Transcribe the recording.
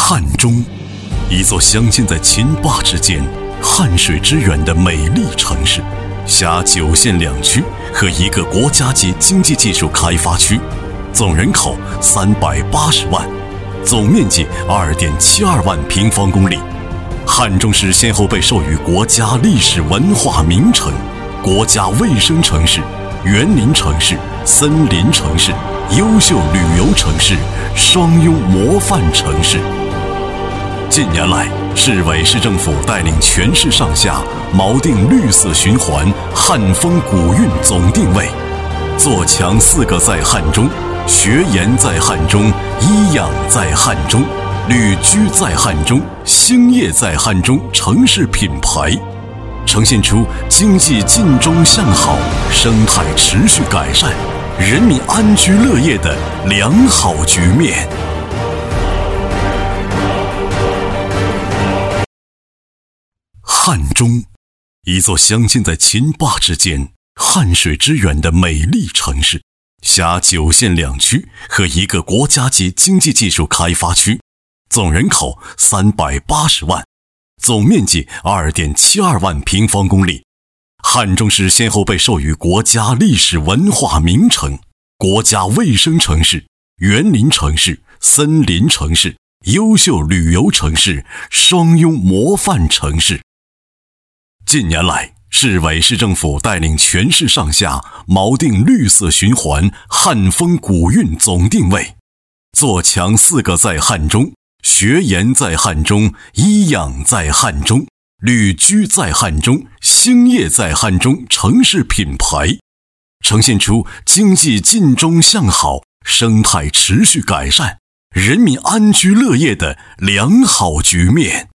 汉中，一座镶嵌在秦坝之间、汉水之源的美丽城市，辖9县2区和一个国家级经济技术开发区，总人口380万，总面积2.72万平方公里。汉中市先后被授予国家历史文化名城、国家卫生城市、园林城市、森林城市、优秀旅游城市、双优模范城市。近年来，市委市政府带领全市上下锚定绿色循环、汉风古韵总定位，做强4个在汉中、学研在汉中、医养在汉中、旅居在汉中、兴业在汉中城市品牌，呈现出经济尽中向好、生态持续改善、人民安居乐业的良好局面。汉中，一座镶嵌在秦坝之间、汉水之源的美丽城市，辖9县2区和一个国家级经济技术开发区，总人口380万，总面积2.72万平方公里。汉中市先后被授予国家历史文化名城、国家卫生城市、园林城市、森林城市、优秀旅游城市、双优模范城市。近年来，市委市政府带领全市上下锚定绿色循环、汉风古韵总定位，做强4个在汉中、学研在汉中、医养在汉中、旅居在汉中、兴业在汉中城市品牌，呈现出经济尽中向好、生态持续改善、人民安居乐业的良好局面。